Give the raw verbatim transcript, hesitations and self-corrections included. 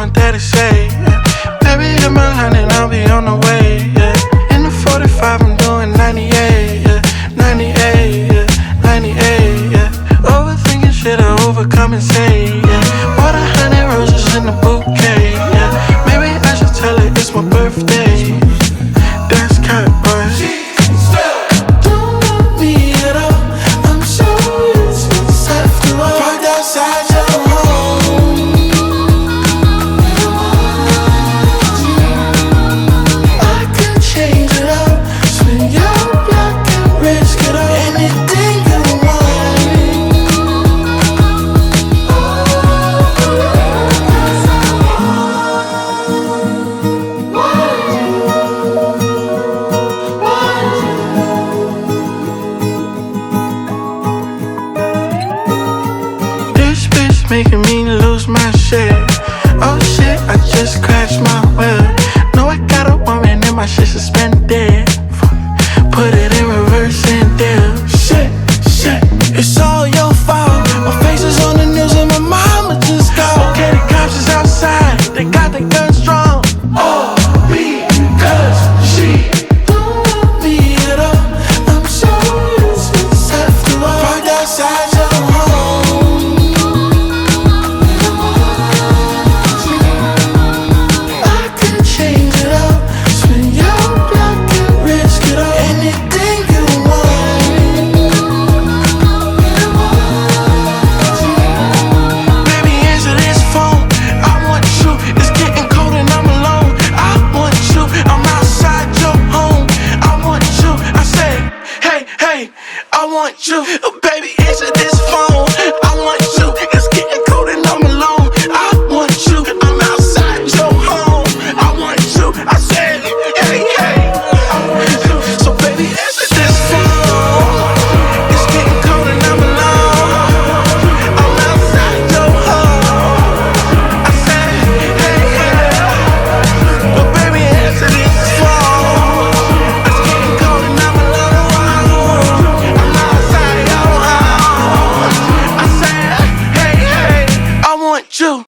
my daddy say, yeah. Baby, hit my line and I'll be on the way, yeah. In the forty-five, I'm doing ninety-eight, yeah. ninety-eight, yeah. ninety-eight, yeah. Overthinking shit, I overcompensate, yeah. Bought a hundred roses in a bouquet, yeah. Maybe I should tell her it's my birthday. That's cat, boy. Don't want me at all. I'm so useless after all. Parked outside your home. I could change it all. Spin your block and risk it all. Anything you want. This bitch making me lose my shit. Oh shit, I just crashed my